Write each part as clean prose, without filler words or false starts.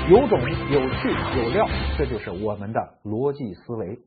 有种、有趣、有料，这就是我们的逻辑思维。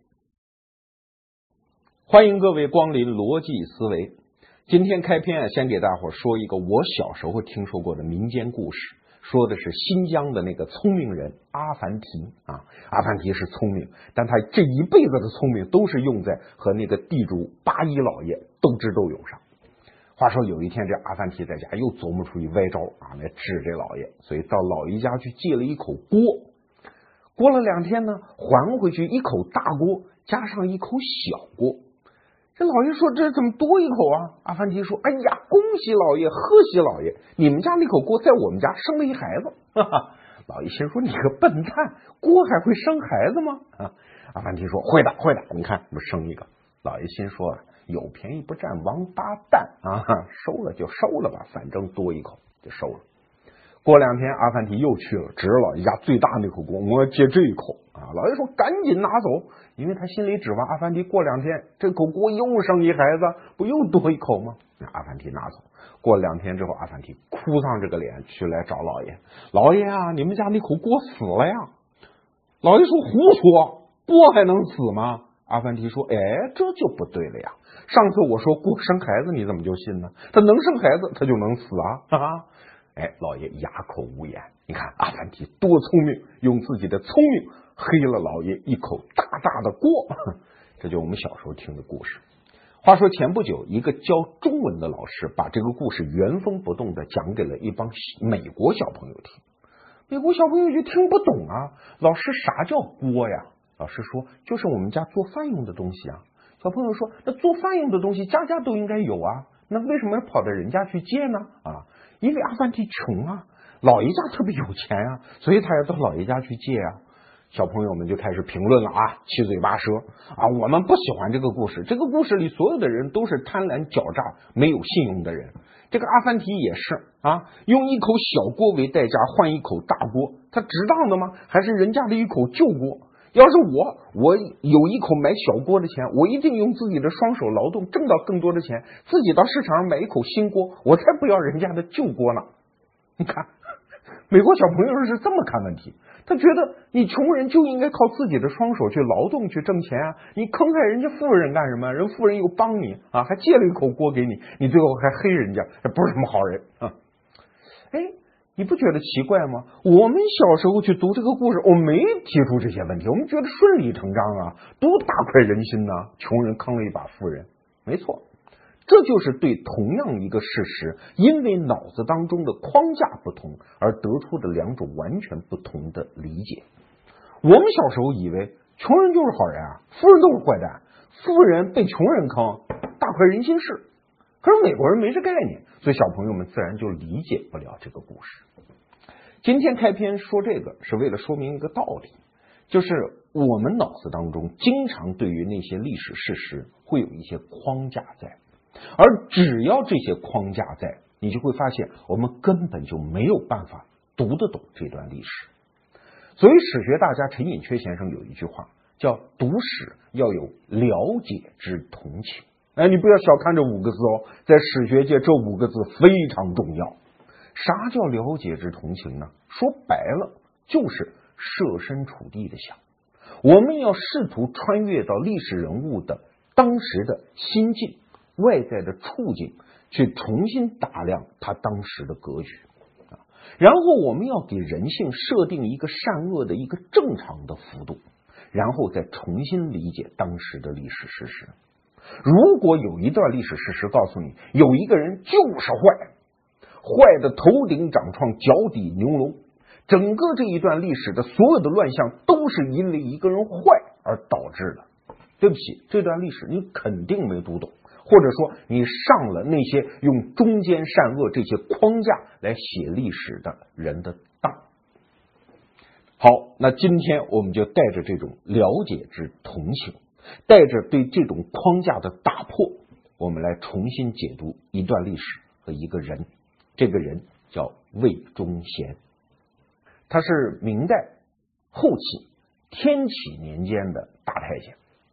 欢迎各位光临逻辑思维。今天开篇先给大伙说一个我小时候听说过的民间故事，说的是新疆的那个聪明人阿凡提啊。阿凡提是聪明，但他这一辈子的聪明都是用在和那个地主八一老爷斗智斗勇上。话说有一天，这阿凡提在家又琢磨出一歪招啊，来治这老爷，所以到老爷家去借了一口锅。过了2天呢，还回去一口大锅加上一口小锅。这老爷说：“这怎么多一口啊？”阿凡提说：“哎呀，恭喜老爷，贺喜老爷，你们家那口锅在我们家生了一孩子。”哈哈，老爷心说：“你个笨蛋，锅还会生孩子吗？”啊，阿凡提说：“会的，会的，你看，我们生一个。”老爷心说：“有便宜不占王八蛋啊，收了就收了吧，反正多一口就收了。”过2天，阿凡提又去了，指着老爷家最大那口锅，我要借这一口啊！老爷说：“赶紧拿走，因为他心里指望阿凡提过2天这口锅又生一孩子，不又多一口吗？”阿凡提拿走。过2天之后，阿凡提哭丧着个脸去来找老爷：“老爷啊，你们家那口锅死了呀！”老爷说：“胡说，锅还能死吗？”阿凡提说：“哎，这就不对了呀！上次我说锅生孩子，你怎么就信呢？他能生孩子，他就能死啊！”哈哈。哎，老爷哑口无言。你看阿凡提多聪明，用自己的聪明黑了老爷一口大大的锅。这就是我们小时候听的故事。话说前不久，一个教中文的老师把这个故事原封不动的讲给了一帮美国小朋友听。美国小朋友就听不懂啊，老师啥叫锅呀？老师说就是我们家做饭用的东西啊。小朋友说那做饭用的东西家家都应该有啊，那为什么要跑到人家去借呢？啊，因为阿凡提穷啊，老爷家特别有钱啊，所以他要到老爷家去借啊。小朋友们就开始评论了啊，七嘴八舌啊，我们不喜欢这个故事，这个故事里所有的人都是贪婪狡诈没有信用的人，这个阿凡提也是啊，用一口小锅为代价换一口大锅，他值当的吗？还是人家的一口旧锅？要是我有一口买小锅的钱，我一定用自己的双手劳动挣到更多的钱，自己到市场上买一口新锅，我才不要人家的旧锅呢。你看美国小朋友是这么看问题，他觉得你穷人就应该靠自己的双手去劳动去挣钱啊，你坑害人家富人干什么？人富人又帮你啊，还借了一口锅给你，你最后还黑人家，不是什么好人啊。哎，你不觉得奇怪吗？我们小时候去读这个故事，我没提出这些问题，我们觉得顺理成章啊，多大快人心呐！穷人坑了一把富人，没错，这就是对同样一个事实，因为脑子当中的框架不同而得出的2种完全不同的理解。我们小时候以为穷人就是好人啊，富人都是坏蛋，富人被穷人坑，大快人心事。可是美国人没这概念，所以小朋友们自然就理解不了这个故事。今天开篇说这个是为了说明一个道理，就是我们脑子当中经常对于那些历史事实会有一些框架在，而只要这些框架在，你就会发现我们根本就没有办法读得懂这段历史。所以史学大家陈寅恪先生有一句话叫读史要有了解之同情。哎，你不要小看这5个字哦，在史学界这5个字非常重要。啥叫了解之同情呢？说白了就是设身处地的想，我们要试图穿越到历史人物的当时的心境、外在的处境，去重新打量他当时的格局啊。然后我们要给人性设定一个善恶的一个正常的幅度，然后再重新理解当时的历史事实。如果有一段历史事实告诉你有一个人就是坏的头顶长疮脚底牛龙，整个这一段历史的所有的乱象都是因为一个人坏而导致的，对不起，这段历史你肯定没读懂，或者说你上了那些用忠奸善恶这些框架来写历史的人的当。好，那今天我们就带着这种了解之同情，带着对这种框架的打破，我们来重新解读一段历史和一个人。这个人叫魏忠贤，他是明代后期天启年间的大太监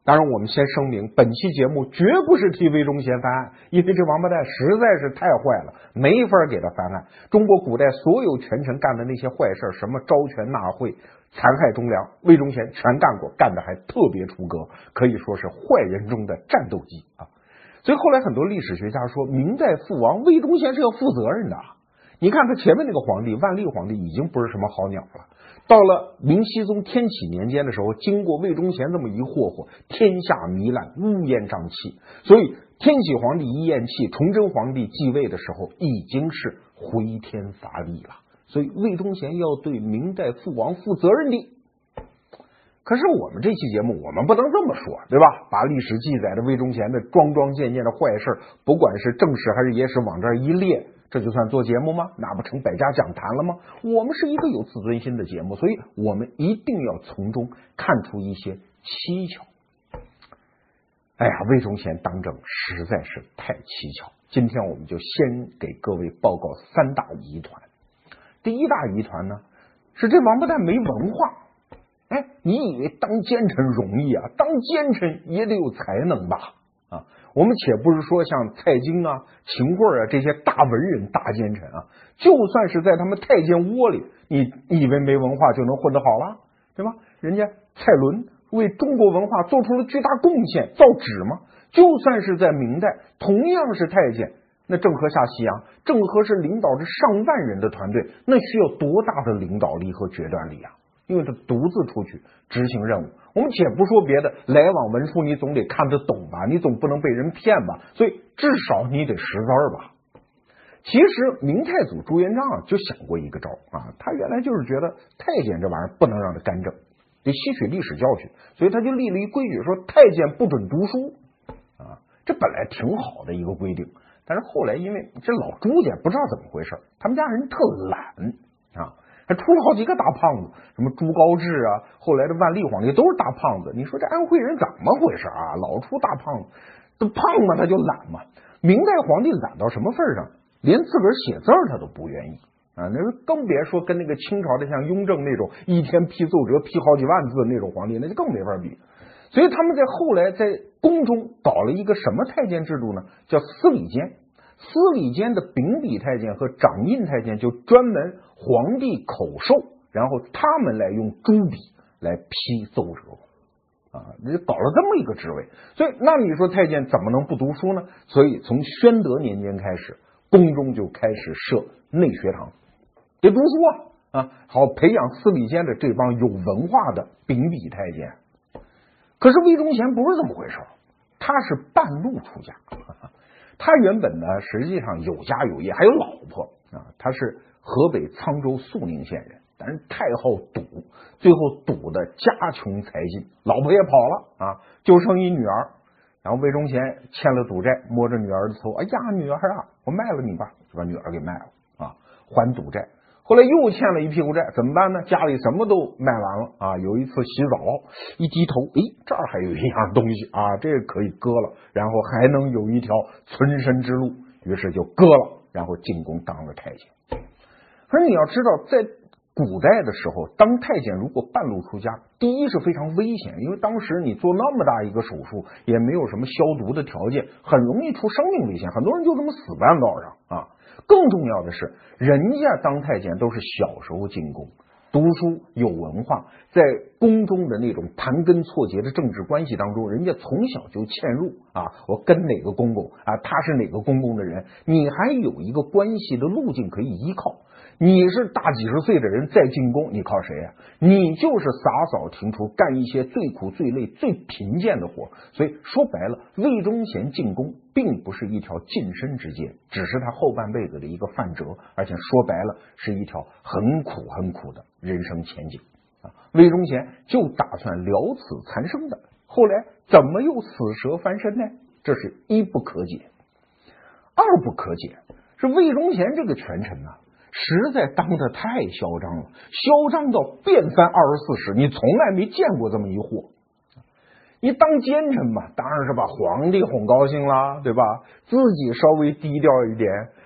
当然，我们先声明，本期节目绝不是替魏忠贤翻案，因为这王八蛋实在是太坏了，没法给他翻案。中国古代所有权臣干的那些坏事，什么招权纳贿、残害忠良，魏忠贤全干过，干的还特别出格，可以说是坏人中的战斗机啊。所以后来很多历史学家说，明代父王魏忠贤是要负责任的。你看他前面那个皇帝万历皇帝已经不是什么好鸟了。到了明熹宗天启年间的时候，经过魏忠贤这么一霍霍，天下糜烂，乌烟瘴气。所以天启皇帝一咽气，崇祯皇帝继位的时候已经是回天乏力了。所以魏忠贤要对明代父王负责任的。可是我们这期节目我们不能这么说，对吧？把历史记载的魏忠贤的桩桩件件的坏事，不管是正史还是野史往这儿一列，这就算做节目吗？那不成百家讲坛了吗？我们是一个有自尊心的节目，所以我们一定要从中看出一些蹊跷。哎呀，魏忠贤当政实在是太蹊跷。今天我们就先给各位报告三大疑团。第一大疑团呢，是这王八蛋没文化。哎，你以为当奸臣容易啊？当奸臣也得有才能吧？啊，我们且不是说像蔡京啊、秦桧啊这些大文人、大奸臣啊，就算是在他们太监窝里，你以为没文化就能混得好了，对吧？人家蔡伦为中国文化做出了巨大贡献，造纸嘛。就算是在明代，同样是太监，那郑和下西洋，郑和是领导着上万人的团队，那需要多大的领导力和决断力啊？因为他独自出去执行任务。我们且不说别的，来往文书你总得看得懂吧，你总不能被人骗吧，所以至少你得识字儿吧。其实明太祖朱元璋就想过一个招啊，他原来就是觉得太监这玩意儿不能让他干政，得吸取历史教训，所以他就立了一规矩，说太监不准读书啊。这本来挺好的一个规定，但是后来因为这老朱家不知道怎么回事，他们家人特懒啊，还出了好几个大胖子，什么朱高炽啊，后来的万历皇帝都是大胖子。你说这安徽人怎么回事啊？老出大胖子，这胖嘛他就懒嘛。明代皇帝懒到什么份上，连自个儿写字他都不愿意啊，那更别说跟那个清朝的像雍正那种一天批奏折批好几万字那种皇帝，那就更没法比。所以他们在后来在宫中搞了一个什么太监制度呢？叫司礼监。司礼监的秉笔太监和掌印太监就专门皇帝口授，然后他们来用朱笔来批奏折啊，搞了这么一个职位。所以那你说太监怎么能不读书呢？所以从宣德年间开始，宫中就开始设内学堂，得读书啊，好培养司礼监的这帮有文化的秉笔太监。可是魏忠贤不是这么回事，他是半路出家。他原本呢，实际上有家有业，还有老婆啊。他是河北沧州肃宁县人，但是太好赌，最后赌的家穷财尽，老婆也跑了啊，就剩一女儿。然后魏忠贤欠了赌债，摸着女儿的头，哎呀，女儿啊，我卖了你吧，就把女儿给卖了啊，还赌债。后来又欠了一屁股债，怎么办呢？家里什么都卖完了啊！有一次洗澡，一低头，诶，这儿还有一样东西啊，这个可以割了，然后还能有一条存身之路，于是就割了，然后进宫当了太监。可是你要知道，在古代的时候，当太监如果半路出家，第一是非常危险，因为当时你做那么大一个手术，也没有什么消毒的条件，很容易出生命危险，很多人就这么死半道上啊。更重要的是，人家当太监都是小时候进宫，读书有文化，在宫中的那种盘根错节的政治关系当中，人家从小就嵌入啊，我跟哪个公公啊，他是哪个公公的人，你还有一个关系的路径可以依靠。你是大几十岁的人再进宫，你靠谁呀？你就是洒扫庭除，干一些最苦最累最贫贱的活。所以说白了，魏忠贤进宫并不是一条晋升之阶，只是他后半辈子的一个范辙，而且说白了是一条很苦很苦的人生前景啊。魏忠贤就打算了此残生的，后来怎么又死蛇翻身呢？这是一不可解。二不可解是魏忠贤这个权臣啊，实在当得太嚣张了，嚣张到遍翻24史，你从来没见过这么一货。你当奸臣嘛，当然是把皇帝哄高兴了，对吧？自己稍微低调一点，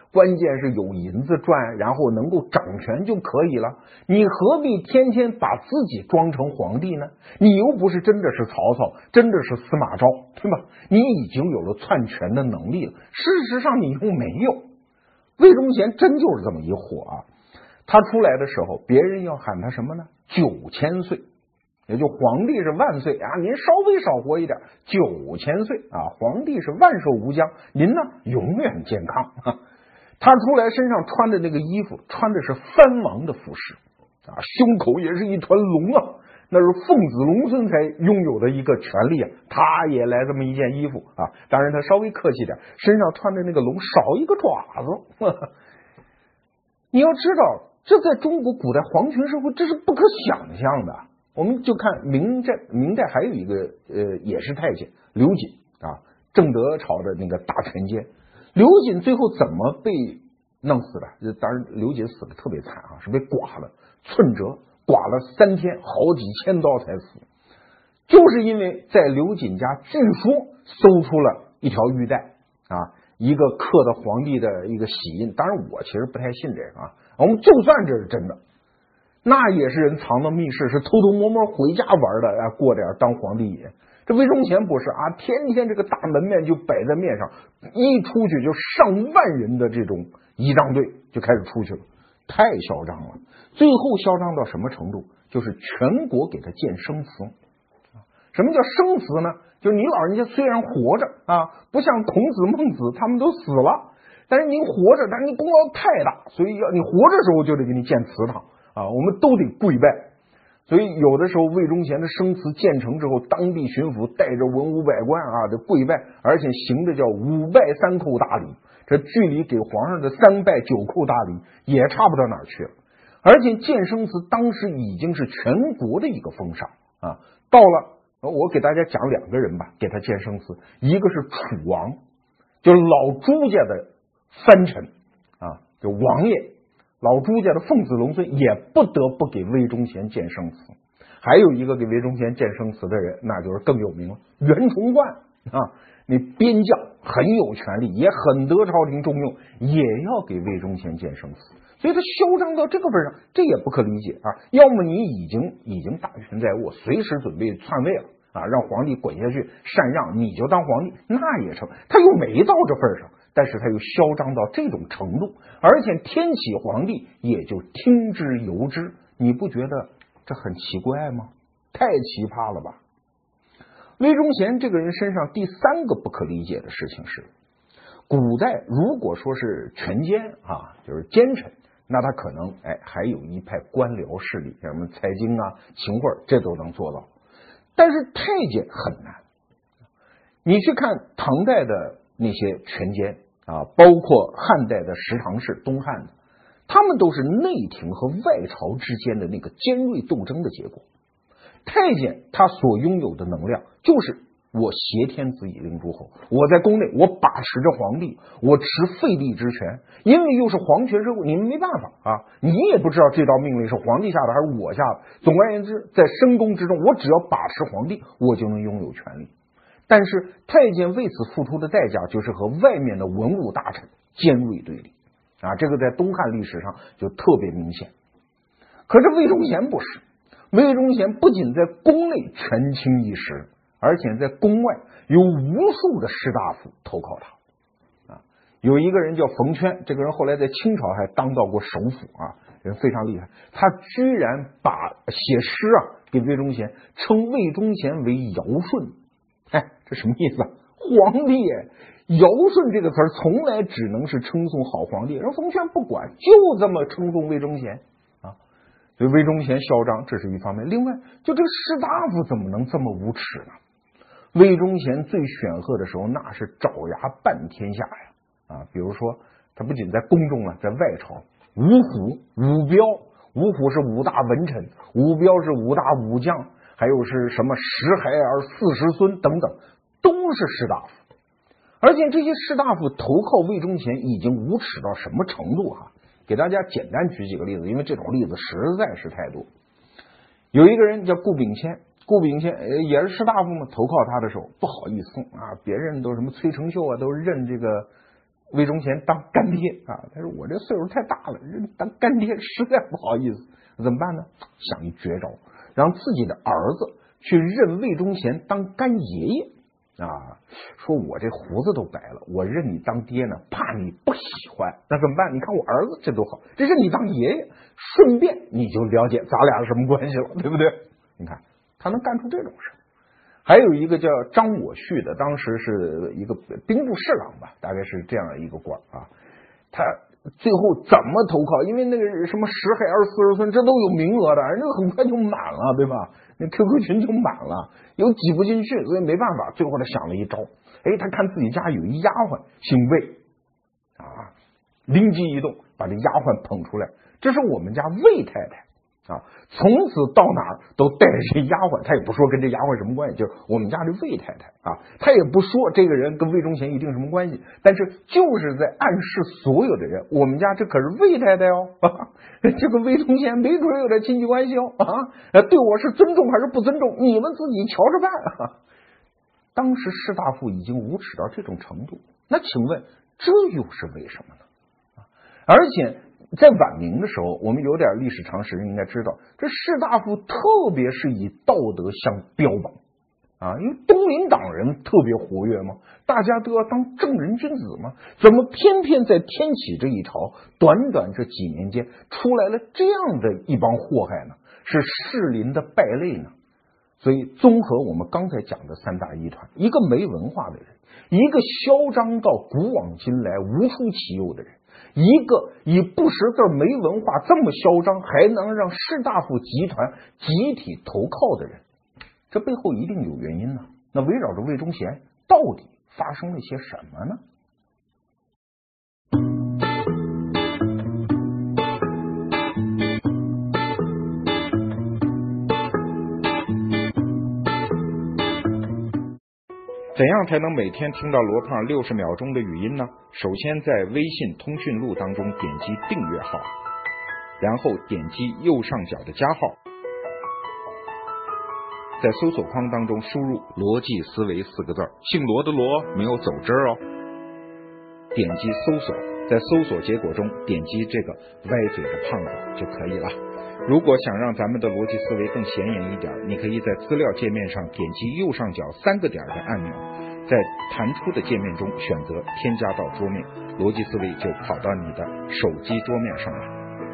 关键是有银子赚，然后能够掌权就可以了。你何必天天把自己装成皇帝呢？你又不是真的是曹操，真的是司马昭，对吧？你已经有了篡权的能力了，事实上你又没有。魏忠贤真就是这么一货啊！他出来的时候，别人要喊他什么呢？9000岁。也就皇帝是万岁啊，您稍微少活一点，9000岁啊，皇帝是万寿无疆，您呢永远健康啊。他出来身上穿的那个衣服，穿的是藩王的服饰啊，胸口也是一团龙啊，那是凤子龙孙才拥有的一个权利啊。他也来这么一件衣服啊，当然他稍微客气点，身上穿的那个龙少一个爪子。呵呵，你要知道，这在中国古代皇权社会这是不可想象的。我们就看明代还有一个也是太监刘瑾啊，正德朝的那个大权奸。刘瑾最后怎么被弄死的？当然刘瑾死的特别惨啊，是被剐了，寸折，剐了3天，好几千刀才死。就是因为在刘瑾家据说搜出了一条玉带啊，一个刻的皇帝的一个玺印。当然我其实不太信这个啊，我们就算这是真的，那也是人藏到密室，是偷偷摸摸回家玩的啊，过点当皇帝瘾。这魏忠贤不是啊，天天这个大门面就摆在面上，一出去就上万人的这种仪仗队就开始出去了，太嚣张了。最后嚣张到什么程度？就是全国给他建生祠。什么叫生祠呢？就是你老人家虽然活着啊，不像孔子孟子他们都死了，但是您活着，但是你功劳太大，所以要你活着时候就得给你建祠堂啊，我们都得跪拜。所以有的时候魏忠贤的生祠建成之后，当地巡抚带着文武百官啊，得跪拜，而且行的叫5拜3叩大礼，这距离给皇上的3拜9叩大礼也差不到哪儿去了。而且建生祠当时已经是全国的一个风尚啊。到了我给大家讲2个人吧，给他建生祠，一个是楚王，就是老朱家的藩臣啊，就王爷。老朱家的凤子龙孙也不得不给魏忠贤建生祠。还有一个给魏忠贤建生祠的人，那就是更有名了，袁崇焕啊，那边将很有权力，也很得朝廷重用，也要给魏忠贤建生祠。所以他嚣张到这个份上，这也不可理解啊。要么你已经大权在握，随时准备篡位了啊，让皇帝滚下去禅让，你就当皇帝，那也成。他又没到这份上，但是他又嚣张到这种程度，而且天启皇帝也就听之由之。你不觉得这很奇怪吗？太奇葩了吧！魏忠贤这个人身上第3个不可理解的事情是，古代如果说是权奸啊，就是奸臣，那他可能还有一派官僚势力，像什么财经啊、秦桧这都能做到。但是太监很难。你去看唐代的那些权奸啊，包括汉代的十常侍、东汉的，他们都是内廷和外朝之间的那个尖锐斗争的结果。太监他所拥有的能量就是我挟天子以令诸侯，我在宫内我把持着皇帝，我持废立之权，因为又是皇权社会，你们没办法啊，你也不知道这道命令是皇帝下的还是我下的。总而言之，在深宫之中，我只要把持皇帝，我就能拥有权力。但是太监为此付出的代价就是和外面的文武大臣尖锐对立啊，这个在东汉历史上就特别明显。可是魏忠贤不是，魏忠贤不仅在宫内权倾一时，而且在宫外有无数的士大夫投靠他啊。有一个人叫冯圈，这个人后来在清朝还当到过首辅啊，人非常厉害。他居然把写诗啊给魏忠贤，称魏忠贤为尧舜。这什么意思啊？皇帝尧舜这个词儿从来只能是称颂好皇帝，人冯圈不管，就这么称颂魏忠贤啊。所以魏忠贤嚣张，这是一方面。另外，就这个士大夫怎么能这么无耻呢？魏忠贤最显赫的时候，那是爪牙半天下呀啊！比如说，他不仅在宫中啊，在外朝，五虎、五彪，五虎是5大文臣，五彪是5大武将，还有是什么10孩儿40孙等等，都是士大夫。而且这些士大夫投靠魏忠贤已经无耻到什么程度啊？给大家简单举几个例子，因为这种例子实在是太多。有一个人叫顾秉谦，顾秉谦也是士大夫嘛，投靠他的时候不好意思啊，别人都什么崔成秀啊，都认这个魏忠贤当干爹啊，他说我这岁数太大了，当干爹实在不好意思，怎么办呢？想一绝招，让自己的儿子去认魏忠贤当干爷爷啊，说我这胡子都白了，我认你当爹呢，怕你不喜欢，那怎么办？你看我儿子这多好，这认你当爷爷，顺便你就了解咱俩是什么关系了，对不对？你看他能干出这种事。还有一个叫张我旭的，当时是一个兵部侍郎吧，大概是这样一个官啊。他最后怎么投靠？因为那个什么10海20、40村，这都有名额的，人家很快就满了，对吧？那 QQ 群就满了，有挤不进去，所以没办法。最后他想了一招，他看自己家有一丫鬟姓魏啊，灵机一动，把这丫鬟捧出来，这是我们家魏太太。啊，从此到哪儿都带着这丫鬟，他也不说跟这丫鬟什么关系，就是我们家这魏太太啊，他也不说这个人跟魏忠贤一定什么关系，但是就是在暗示所有的人，我们家这可是魏太太哦，这个魏忠贤没准有点亲戚关系哦，对我是尊重还是不尊重，你们自己瞧着办。当时士大夫已经无耻到这种程度，那请问这又是为什么呢？而且在晚明的时候，我们有点历史常识人应该知道，这士大夫特别是以道德相标榜啊，因为东林党人特别活跃嘛，大家都要当正人君子嘛，怎么偏偏在天启这一朝，短短这几年间出来了这样的一帮祸害呢？是士林的败类呢？所以综合我们刚才讲的3大疑团，一个没文化的人，一个嚣张到古往今来无出其右的人，一个以不识字没文化这么嚣张还能让士大夫集团集体投靠的人，这背后一定有原因呢。那围绕着魏忠贤到底发生了些什么呢？怎样才能每天听到罗胖60秒钟的语音呢？首先在微信通讯录当中点击订阅号，然后点击右上角的加号，在搜索框当中输入逻辑思维4个字，姓罗的罗没有走之哦。点击搜索，在搜索结果中点击这个歪嘴的胖子就可以了。如果想让咱们的逻辑思维更显眼一点，你可以在资料界面上点击右上角3个点的按钮，在弹出的界面中选择添加到桌面，逻辑思维就跑到你的手机桌面上了。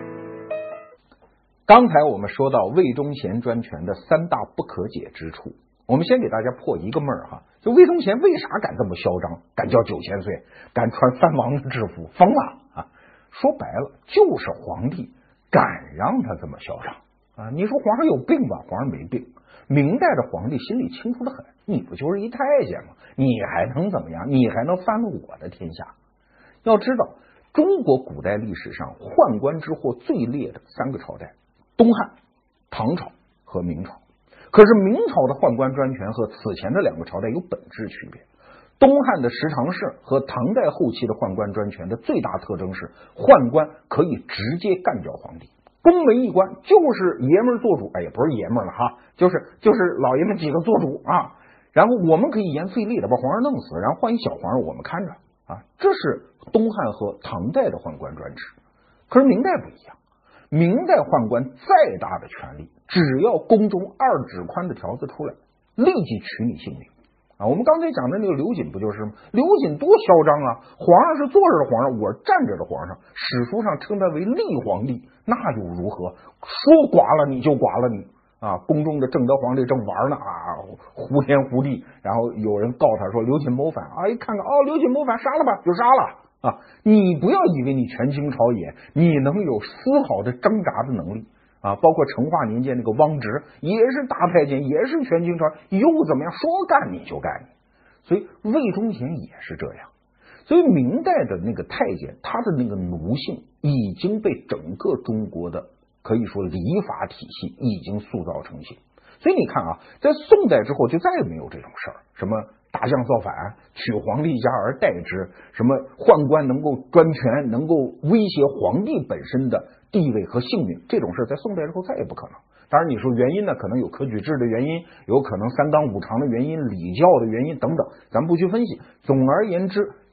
刚才我们说到魏忠贤专权的3大不可解之处，我们先给大家破一个闷儿哈，就魏忠贤为啥敢这么嚣张，敢叫9000岁，敢穿3王的制服，疯了啊！说白了就是皇帝敢让他这么嚣张啊！你说皇上有病吧？皇上没病。明代的皇帝心里清楚得很，你不就是一太监吗？你还能怎么样？你还能翻了我的天下？要知道，中国古代历史上宦官之祸最烈的3个朝代，东汉、唐朝和明朝。可是明朝的宦官专权和此前的2个朝代有本质区别。东汉的十常侍和唐代后期的宦官专权的最大特征是，宦官可以直接干掉皇帝，宫门一关就是爷们做主，也不是爷们了哈，就是老爷们几个做主啊。然后我们可以严废立的把皇上弄死，然后换一小皇上我们看着啊，这是东汉和唐代的宦官专制。可是明代不一样，明代宦官再大的权力，只要宫中2指宽的条子出来，立即取你性命啊！我们刚才讲的那个刘瑾不就是吗？刘瑾多嚣张啊！皇上是坐着的皇上，我是站着的皇上，史书上称他为立皇帝，那又如何？说剐了你就剐了你啊！宫中的正德皇帝正玩呢啊，胡天胡地，然后有人告他说刘瑾谋反啊，一看看刘瑾谋反，杀了吧，就杀了啊！你不要以为你权倾朝野，你能有丝毫的挣扎的能力啊！包括成化年间那个汪直也是大太监，也是权倾朝野，又怎么样？说干你就干你。所以魏忠贤也是这样。所以明代的那个太监，他的那个奴性已经被整个中国的可以说礼法体系已经塑造成型。所以你看啊，在宋代之后就再也没有这种事儿，什么大将造反取皇帝家而代之，什么宦官能够专权，能够威胁皇帝本身的地位和性命，这种事在宋代之后再也不可能。当然你说原因呢，可能有科举制的原因，有可能3纲5常的原因，礼教的原因等等，咱不去分析。总而言之，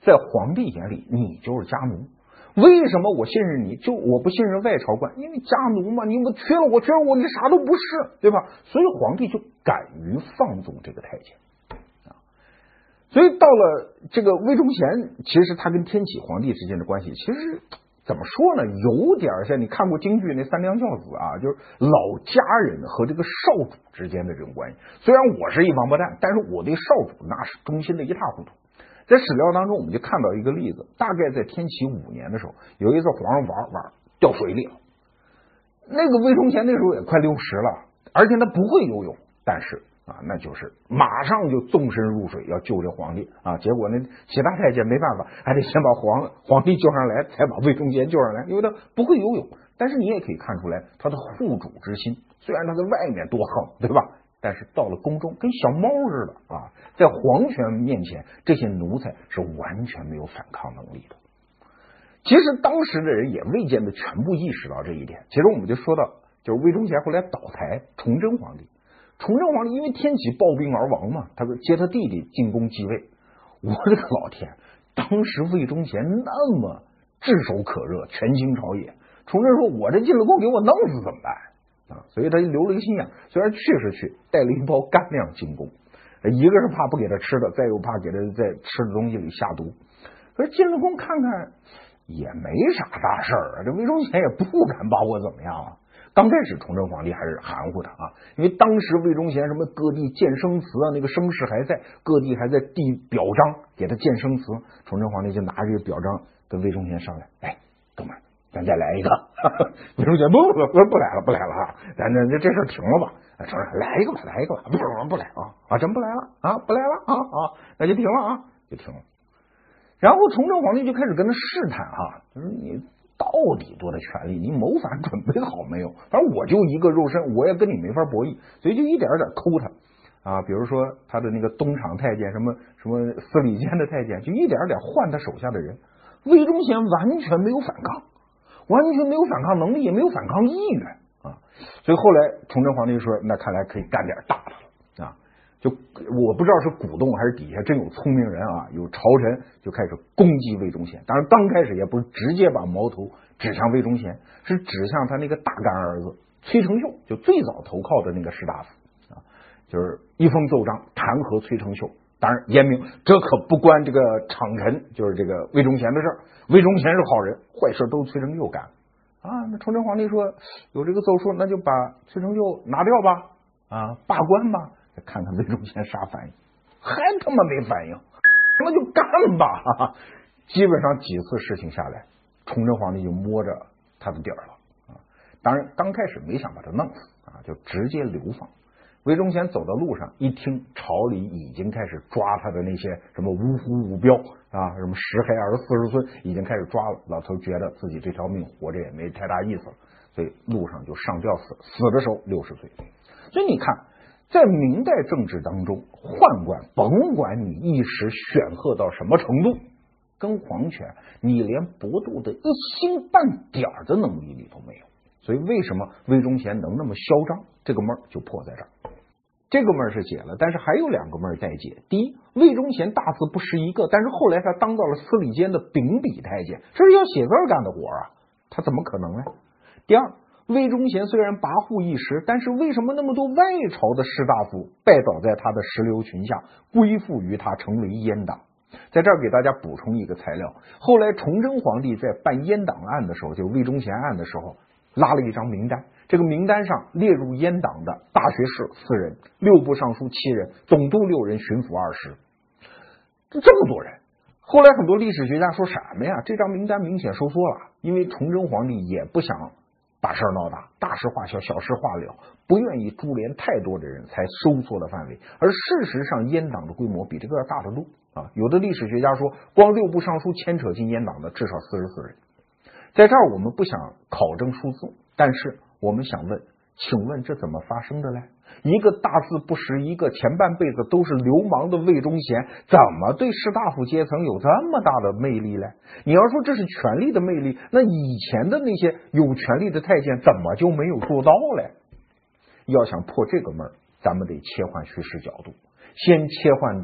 在皇帝眼里你就是家奴。为什么我信任你？就我不信任外朝官，因为家奴嘛，你们缺了我，你啥都不是，对吧？所以皇帝就敢于放纵这个太监啊。所以到了这个魏忠贤，其实他跟天启皇帝之间的关系，其实怎么说呢？有点像你看过京剧那三娘教子啊，就是老家人和这个少主之间的这种关系。虽然我是一王八蛋，但是我对少主那是忠心的一塌糊涂。在史料当中，我们就看到一个例子，大概在天启5年的时候，有一次皇上玩掉水里了，那个魏忠贤那时候也快60了，而且他不会游泳，但是那就是马上就纵身入水要救这皇帝啊！结果呢，其他太监没办法，还得先把皇帝救上来，才把魏忠贤救上来，因为他不会游泳。但是你也可以看出来他的护主之心，虽然他在外面多横，对吧？但是到了宫中跟小猫似的啊，在皇权面前，这些奴才是完全没有反抗能力的。其实当时的人也未见得全部意识到这一点。其实我们就说到，就是魏忠贤后来倒台，崇祯皇帝因为天启暴病而亡嘛，他接他弟弟进宫继位。我的个老天，当时魏忠贤那么炙手可热，权倾朝野，崇祯说我这进了宫给我弄死怎么办？所以他留了一个心眼，虽然去是去，带了一包干粮进宫，一个是怕不给他吃的，再又怕给他在吃的东西里下毒。可是进了宫看看也没啥大事儿啊，这魏忠贤也不敢把我怎么样啊。刚开始崇祯皇帝还是含糊他啊，因为当时魏忠贤什么各地建生祠啊，那个声势还在，各地还在递表彰给他建生祠。崇祯皇帝就拿着这个表彰跟魏忠贤商量，哎，哥们儿，咱再来一个。魏忠贤不来了啊，咱这事儿停了吧？承认来一个吧，不来啊，真不来了啊，不来了啊，那就停了啊，就停了。然后崇祯皇帝就开始跟他试探啊，就是你到底多大权力？你谋反准备好没有？反正我就一个肉身，我也跟你没法博弈，所以就一点点抠他啊。比如说他的那个东厂太监，什么司礼监的太监，就一点点换他手下的人。魏忠贤完全没有反抗，完全没有反抗能力，也没有反抗意愿啊。所以后来崇祯皇帝说，那看来可以干点大的了啊。就我不知道是鼓动还是底下真有聪明人啊，有朝臣就开始攻击魏忠贤。当然刚开始也不是直接把矛头指向魏忠贤，是指向他那个大干儿子崔成秀，就最早投靠的那个士大夫啊，就是一封奏章弹劾崔成秀。当然严明这可不关这个厂臣，就是这个魏忠贤的事儿。魏忠贤是好人，坏事都崔成秀干啊。那崇祯皇帝说有这个奏书，那就把崔成秀拿掉吧，啊，罢官吧。看看魏忠贤啥反应，还他妈没反应，那就干吧。哈哈，基本上几次事情下来，崇祯皇帝就摸着他的底儿了啊。当然刚开始没想把他弄死啊，就直接流放。魏忠贤走到路上，一听朝里已经开始抓他的那些什么五虎五彪啊，什么10害20、40孙，已经开始抓了。老头觉得自己这条命活着也没太大意思了，所以路上就上吊死。死的时候60岁。所以你看，在明代政治当中，宦官甭管你一时显赫到什么程度，跟皇权你连搏斗的一星半点的能力你都没有。所以为什么魏忠贤能那么嚣张？这个闷儿就破在这儿。这个闷儿是解了，但是还有2个闷儿待解。第一，魏忠贤大字不识一个，但是后来他当到了司礼监的秉笔太监，这是要写字干的活啊，他怎么可能呢？第二，魏忠贤虽然跋扈一时，但是为什么那么多外朝的士大夫拜倒在他的石榴裙下，归附于他，成为阉党？在这儿给大家补充一个材料，后来崇祯皇帝在办阉党案的时候，就魏忠贤案的时候，拉了一张名单，这个名单上列入阉党的大学士4人，6部尚书7人，总督6人，巡抚20，这么多人。后来很多历史学家说什么呀？这张名单明显收缩了，因为崇祯皇帝也不想把事儿闹大，大事化小，小事化了，不愿意株连太多的人，才收缩了范围。而事实上，阉党的规模比这个要大得多啊！有的历史学家说，光6部尚书牵扯进阉党的至少44人。在这儿我们不想考证数字，但是我们想问，请问这怎么发生的呢？一个大字不识一个，前半辈子都是流氓的魏忠贤，怎么对士大夫阶层有这么大的魅力呢？你要说这是权力的魅力，那以前的那些有权力的太监怎么就没有做到呢？要想破这个闷儿，咱们得切换叙事角度，先切换到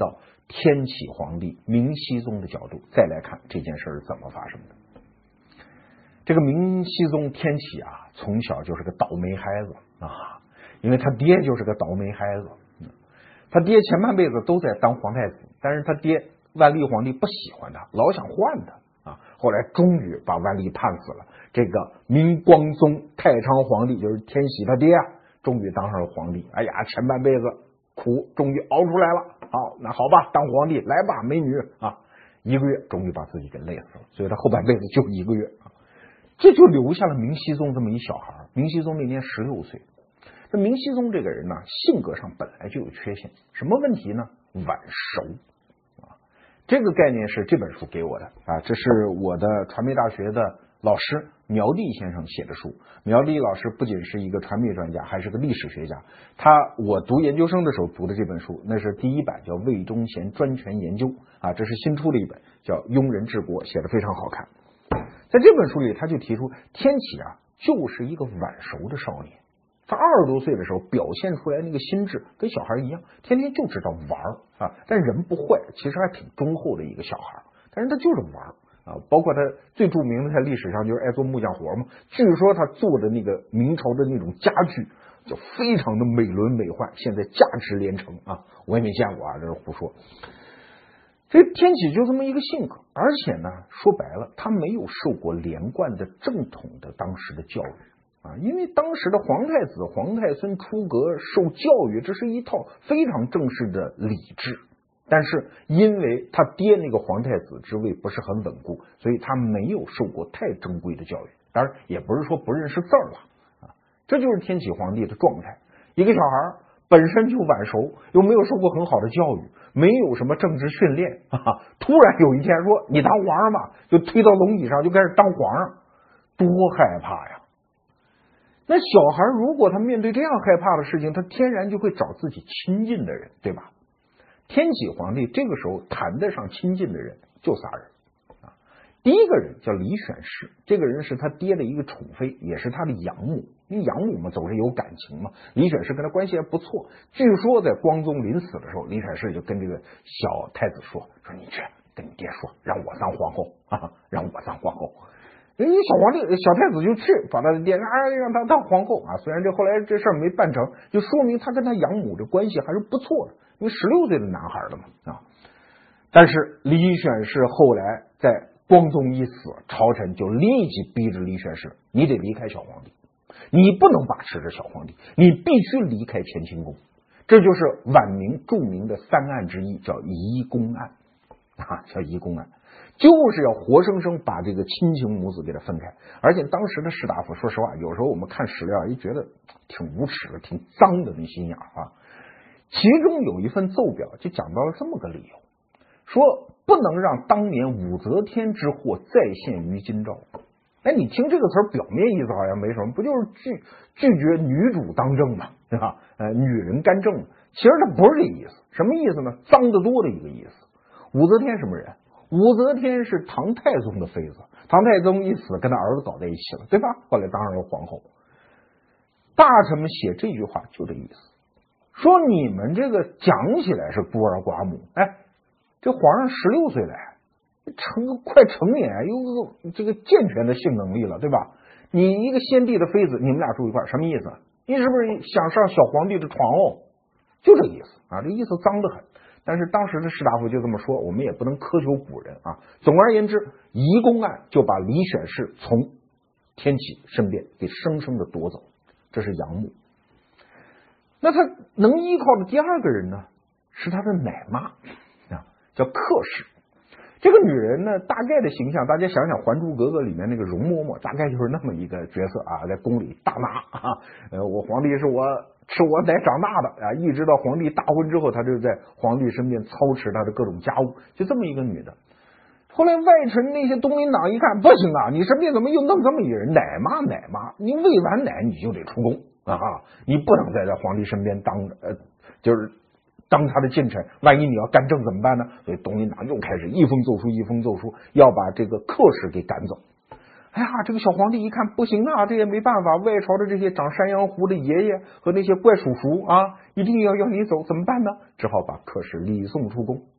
天启皇帝明熹宗的角度再来看这件事是怎么发生的。这个明熹宗天启啊，从小就是个倒霉孩子啊，因为他爹就是个倒霉孩子。他爹前半辈子都在当皇太子，但是他爹万历皇帝不喜欢他，老想换他啊。后来终于把万历判死了，这个明光宗太昌皇帝就是天启他爹啊，终于当上了皇帝。哎呀，前半辈子苦终于熬出来了。好，那好吧，当皇帝来吧，美女啊！1个月终于把自己给累死了，所以他后半辈子就1个月啊，这就留下了明熹宗这么一小孩。明熹宗那年16岁。这明熹宗这个人呢，性格上本来就有缺陷，什么问题呢？晚熟啊。这个概念是这本书给我的啊，这是我的传媒大学的老师苗地先生写的书。苗地老师不仅是一个传媒专家，还是个历史学家。我读研究生的时候读的这本书，那是第1版，叫魏忠贤专权研究啊，这是新出的一本，叫《庸人治国》，写的非常好看。在这本书里，他就提出天启啊，就是一个晚熟的少年。他20多岁的时候表现出来那个心智跟小孩一样，天天就知道玩啊，但人不坏，其实还挺忠厚的一个小孩，但是他就是玩啊。包括他最著名的在历史上就是爱做木匠活嘛，据说他做的那个明朝的那种家具就非常的美轮美奂，现在价值连城啊，我也没见过啊，这是胡说。这天启就这么一个性格，而且呢，说白了，他没有受过连贯的正统的当时的教育。因为当时的皇太子、皇太孙出阁受教育，这是一套非常正式的礼制。但是因为他爹那个皇太子之位不是很稳固，所以他没有受过太正规的教育。当然也不是说不认识字了啊，这就是天启皇帝的状态。一个小孩本身就晚熟，又没有受过很好的教育，没有什么政治训练啊，突然有一天说你当皇上吧，就推到龙椅上就开始当皇上，多害怕呀！那小孩如果他面对这样害怕的事情，他天然就会找自己亲近的人，对吧？天启皇帝这个时候谈得上亲近的人就仨人啊。第一个人叫李选侍，这个人是他爹的一个宠妃，也是他的养母。因为养母嘛，总是有感情嘛。李选侍跟他关系还不错。据说在光宗临死的时候，李选侍就跟这个小太子说你去跟你爹说，让我当皇后啊，让我当皇后。人家小太子就去把他的爹让他当皇后啊。虽然后来这事儿没办成，就说明他跟他养母的关系还是不错的，因为16岁的男孩了嘛啊。但是李选侍后来在光宗一死，朝臣就立即逼着李选侍，你得离开小皇帝，你不能把持着小皇帝，你必须离开乾清宫。这就是晚明著名的3案之一，叫移宫案啊，叫移宫案。就是要活生生把这个亲情母子给他分开。而且当时的士大夫，说实话，有时候我们看史料也觉得挺无耻的，挺脏的那心眼啊。其中有一份奏表就讲到了这么个理由，说不能让当年武则天之祸再现于今朝。哎，你听这个词儿，表面意思好像没什么，不就是拒绝女主当政嘛，对吧？女人干政，其实它不是这意思。什么意思呢？脏得多的一个意思。武则天什么人？武则天是唐太宗的妃子，唐太宗一死跟他儿子搞在一起了，对吧？后来当上了皇后。大臣们写这句话就这意思，说你们这个讲起来是孤儿寡母，哎，这皇上16岁了，快成年，有这个健全的性能力了，对吧？你一个先帝的妃子，你们俩住一块，什么意思？你是不是想上小皇帝的床哦？就这意思啊，这意思脏得很。但是当时的士大夫就这么说，我们也不能苛求古人啊。总而言之，移宫案就把李选侍从天启身边给生生的夺走，这是养母。那他能依靠的第二个人呢，是他的奶妈啊，叫客氏。这个女人呢，大概的形象，大家想想《还珠格格》里面那个容嬷嬷，大概就是那么一个角色啊，在宫里大妈啊，我皇帝是我吃我奶长大的啊，一直到皇帝大婚之后，她就在皇帝身边操持他的各种家务，就这么一个女的。后来外臣那些东林党一看，不行啊，你身边怎么又弄这么一人？奶妈，你喂完奶你就得出宫啊，你不能再在皇帝身边就是当他的近臣，万一你要干政怎么办呢？所以东林党又开始一封奏书，要把这个客氏给赶走。哎呀，这个小皇帝一看不行啊，这也没办法，外朝的这些长山羊胡的爷爷和那些怪叔叔啊，一定要你走，怎么办呢？只好把客氏礼送出宫。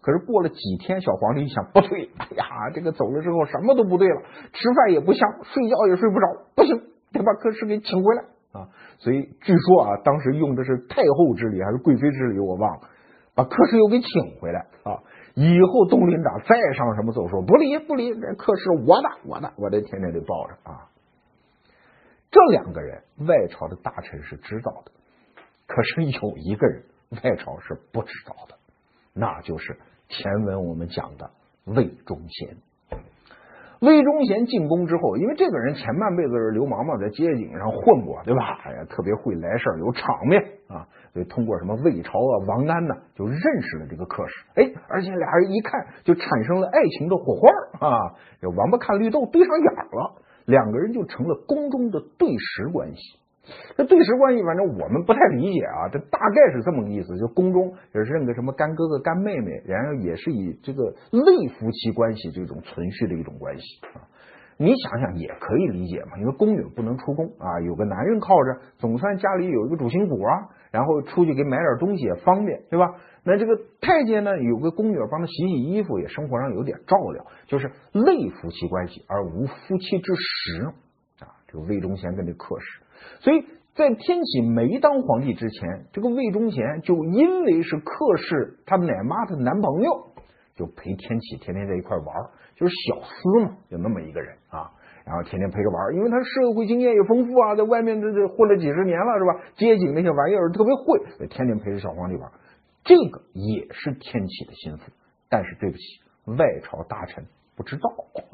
可是过了几天，小皇帝一想，不对，哎呀，这个走了之后什么都不对了，吃饭也不香，睡觉也睡不着，不行，得把客氏给请回来啊！所以据说啊，当时用的是太后之礼还是贵妃之礼，我忘了，把客氏又给请回来啊！以后东林党再上什么奏说，不理，这客氏我得天天得抱着啊！这两个人外朝的大臣是知道的，可是有一个人外朝是不知道的，那就是前文我们讲的魏忠贤。魏忠贤进宫之后，因为这个人前半辈子是流氓嘛，在街景上混过，对吧？哎呀，特别会来事儿，有场面啊，所以通过什么魏朝啊、王安呢，就认识了这个客氏。哎，而且俩人一看就产生了爱情的火花啊，这王八看绿豆对上眼了，两个人就成了宫中的对食关系。这对食关系反正我们不太理解啊，这大概是这么个意思，就宫中也是认个什么干哥哥干妹妹，然后也是以这个类夫妻关系这种存续的一种关系啊。你想想也可以理解嘛，因为宫女不能出宫啊，有个男人靠着，总算家里有一个主心骨啊，然后出去给买点东西也方便，对吧？那这个太监呢，有个宫女帮他洗洗衣服，也生活上有点照料，就是类夫妻关系而无夫妻之实啊。这个魏忠贤跟这客氏。所以在天启没当皇帝之前，这个魏忠贤就因为是客氏他奶妈的男朋友，就陪天启天天在一块玩，就是小厮嘛，有那么一个人啊，然后天天陪着玩，因为他社会经验也丰富啊，在外面这混了几十年了是吧？街景那些玩意儿特别会，所以天天陪着小皇帝玩，这个也是天启的心腹，但是对不起，外朝大臣不知道。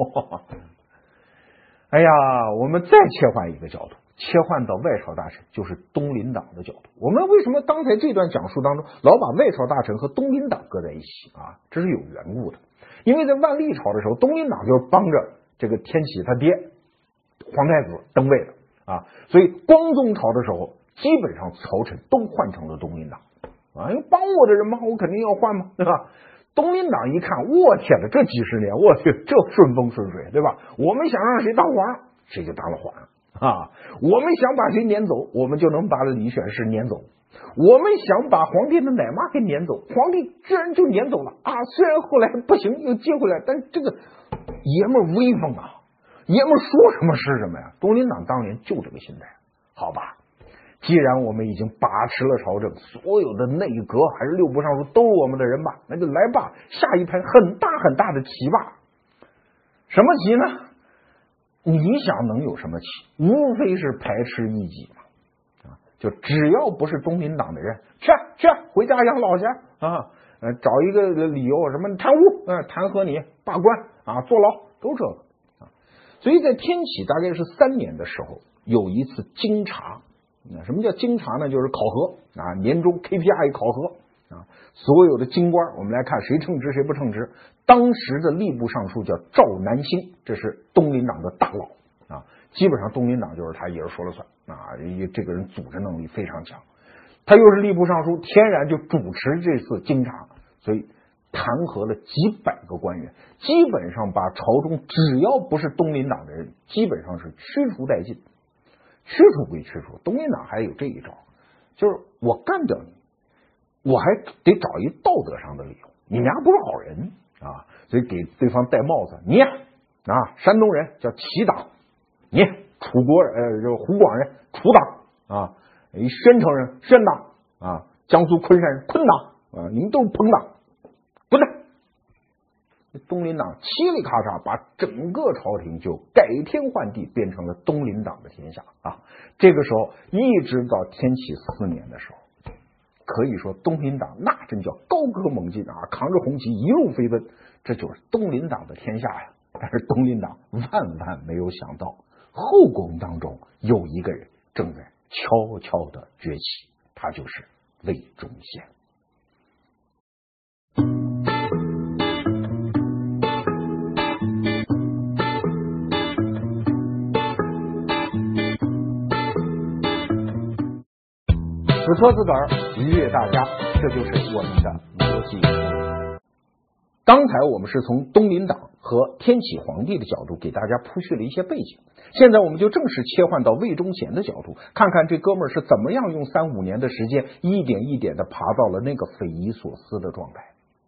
哎呀，我们再切换一个角度。切换到外朝大臣，就是东林党的角度。我们为什么刚才这段讲述当中老把外朝大臣和东林党搁在一起啊？这是有缘故的。因为在万历朝的时候，东林党就是帮着这个天启他爹皇太子登位的啊，所以光宗朝的时候，基本上朝臣都换成了东林党啊，因为帮我的人嘛，我肯定要换嘛，对吧？东林党一看，我天哪，这几十年，我去，这顺风顺水，对吧？我们想让谁当皇上，谁就当了皇上。啊，我们想把谁撵走，我们就能把李选侍撵走。我们想把皇帝的奶妈给撵走，皇帝居然就撵走了啊！虽然后来不行，又接回来，但这个爷们儿威风啊，爷们儿说什么是什么呀？东林党当年就这个心态，好吧？既然我们已经把持了朝政，所有的内阁还是六部尚书都是我们的人吧，那就来吧，下一盘很大很大的棋吧。什么棋呢？你想能有什么棋？无非是排斥异己嘛，就只要不是东林党的人，去回家养老去啊，找一个理由，什么贪污，弹劾你，罢官啊，坐牢，都这个啊。所以在天启大概是3年的时候，有一次京察，什么叫京察呢？就是考核啊，年终 KPI 考核啊，所有的京官，我们来看谁称职谁不称职。当时的吏部尚书叫赵南星，这是东林党的大佬啊，基本上东林党就是他一人说了算啊，这个人组织能力非常强，他又是吏部尚书，天然就主持这次京察，所以弹劾了几百个官员，基本上把朝中只要不是东林党的人，基本上是驱除殆尽。驱除归驱除，东林党还有这一招，就是我干掉你，我还得找一道德上的理由，你们家不是好人啊，所以给对方戴帽子。你啊，山东人叫齐党，你楚国这湖广人楚党啊，宣城人宣党啊，江苏昆山人昆党啊，你们都是朋党，滚蛋！东林党嘁里咔嚓把整个朝廷就改天换地，变成了东林党的天下啊！这个时候一直到天启4年的时候，可以说东林党那真叫高歌猛进啊，扛着红旗一路飞奔，这就是东林党的天下呀！但是东林党万万没有想到，后宫当中有一个人正在悄悄的崛起，他就是魏忠贤。只说自个儿，愉悦大家，这就是我们的逻辑。刚才我们是从东林党和天启皇帝的角度给大家铺叙了一些背景，现在我们就正式切换到魏忠贤的角度，看看这哥们儿是怎么样用3-5年的时间，一点一点的爬到了那个匪夷所思的状态。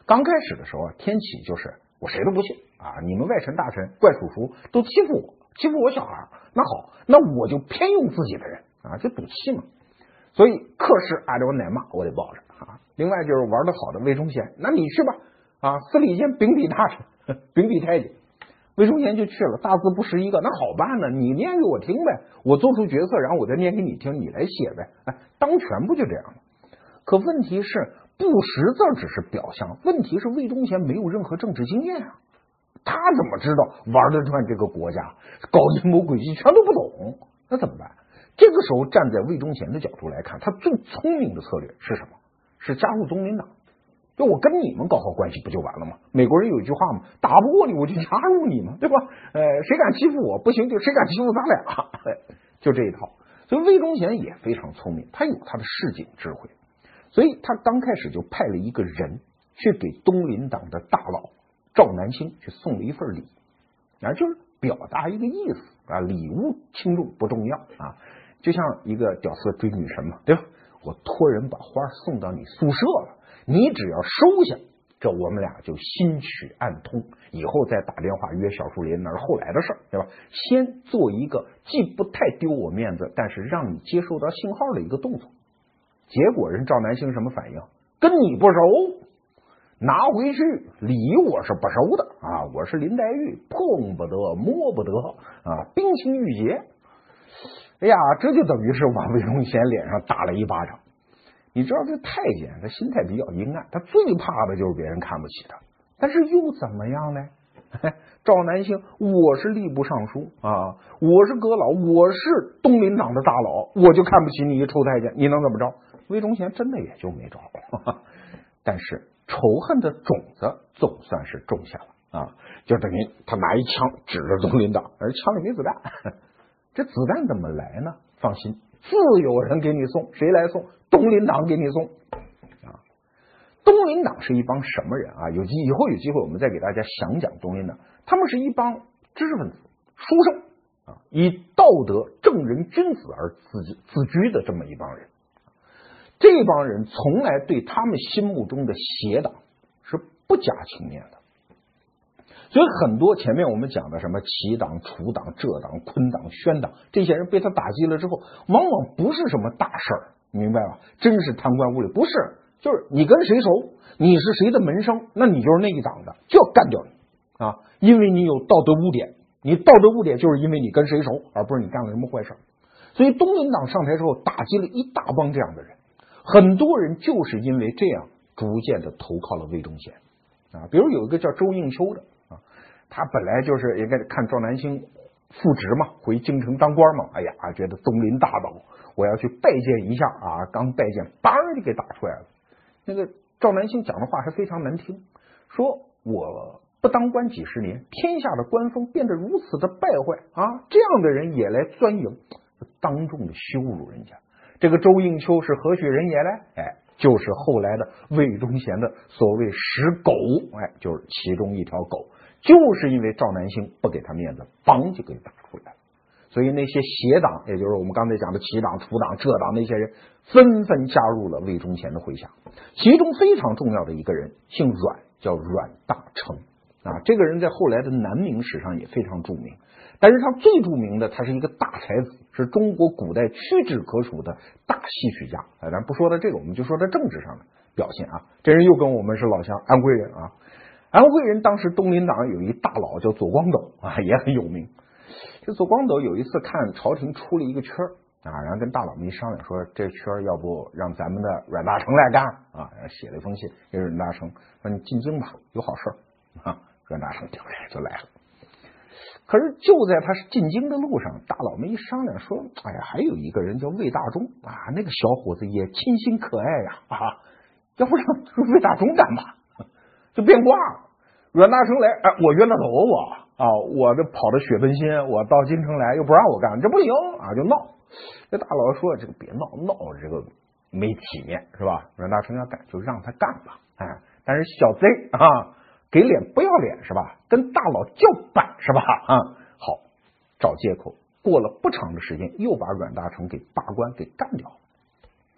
刚开始的时候啊，天启就是我谁都不信啊，你们外臣大臣怪叔叔都欺负我小孩，那好，那我就偏用自己的人啊，就赌气嘛。所以克氏按照我奶妈我得抱着啊。另外就是玩得好的魏忠贤，那你去吧啊，司礼监秉笔大臣，秉笔太监。魏忠贤就去了，大字不识一个，那好办呢，你念给我听呗，我做出角色，然后我再念给你听，你来写呗，哎，当权不就这样吗？可问题是不识字只是表象，问题是魏忠贤没有任何政治经验啊，他怎么知道玩得转这个国家，搞阴谋诡计全都不懂，那怎么办？这个时候站在魏忠贤的角度来看，他最聪明的策略是什么？是加入东林党。就我跟你们搞好关系不就完了吗？美国人有一句话嘛，打不过你我就加入你嘛，对吧？谁敢欺负我不行，就谁敢欺负咱俩，就这一套。所以魏忠贤也非常聪明，他有他的市井智慧，所以他刚开始就派了一个人去给东林党的大佬赵南星去送了一份礼，就是表达一个意思啊，礼物轻重不重要啊，就像一个屌丝追女神嘛，对吧？我托人把花送到你宿舍了，你只要收下，这我们俩就心曲暗通，以后再打电话约小树林那是后来的事儿，对吧？先做一个既不太丢我面子，但是让你接受到信号的一个动作。结果人赵南星什么反应？跟你不熟，拿回去，礼我是不收的啊！我是林黛玉，碰不得摸不得啊，冰清玉洁。哎呀，这就等于是往魏忠贤脸上打了一巴掌。你知道这太监他心态比较阴暗，他最怕的就是别人看不起他，但是又怎么样呢？赵南星，我是吏部尚书啊，我是阁老，我是东林党的大佬，我就看不起你一臭太监，你能怎么着？魏忠贤真的也就没招，但是仇恨的种子总算是种下了啊，就等于他拿一枪指着东林党，而枪里没子弹。这子弹怎么来呢？放心，自有人给你送。谁来送？东林党给你送啊！东林党是一帮什么人啊？以后有机会我们再给大家详讲东林党。他们是一帮知识分子、书生啊，以道德正人君子而自居的这么一帮人。这帮人从来对他们心目中的邪党是不加情面的。所以很多前面我们讲的什么齐党、楚党、浙党、昆党、宣党，这些人被他打击了之后，往往不是什么大事儿，明白吧？真是贪官污吏，不是，就是你跟谁熟，你是谁的门生，那你就是那一党的，就要干掉你啊！因为你有道德污点，你道德污点就是因为你跟谁熟，而不是你干了什么坏事。所以东林党上台之后，打击了一大帮这样的人，很多人就是因为这样逐渐的投靠了魏忠贤啊。比如有一个叫周应秋的。他本来就是应该看赵南星复职嘛，回京城当官嘛，哎呀，觉得东林大佬，我要去拜见一下啊！刚拜见，梆就给打出来了。那个赵南星讲的话还非常难听，说我不当官几十年，天下的官风变得如此的败坏啊！这样的人也来钻营，当众的羞辱人家。这个周应秋是何许人也呢？就是后来的魏忠贤的所谓食狗，就是其中一条狗。就是因为赵南星不给他面子，梆就给打出来了。所以那些邪党，也就是我们刚才讲的齐党、楚党、浙党那些人，纷纷加入了魏忠贤的麾下。其中非常重要的一个人姓阮，叫阮大铖啊。这个人在后来的南明史上也非常著名，但是他最著名的，他是一个大才子，是中国古代屈指可数的大戏曲家。咱不说到这个，我们就说他政治上的表现啊。这人又跟我们是老乡，安徽人啊。安徽人当时东林党有一大佬叫左光斗啊，也很有名。这左光斗有一次看朝廷出了一个缺啊，然后跟大佬们一商量，说这缺要不让咱们的阮大铖来干啊，然后写了一封信给阮大铖，说你进京吧，有好事啊。阮大铖就来了。可是就在他进京的路上，大佬们一商量说，哎呀，还有一个人叫魏大忠啊，那个小伙子也清新可爱呀啊，要不让魏大忠干吧？就变卦了。阮大铖来，我冤大头我这跑到雪奔新，我到京城来又不让我干，这不行啊，就闹。这大佬说，这个别闹这个没体面是吧？阮大铖要干就让他干吧，但是小贼啊，给脸不要脸是吧？跟大佬叫板是吧？好，找借口，过了不长的时间，又把阮大铖给罢官给干掉。你看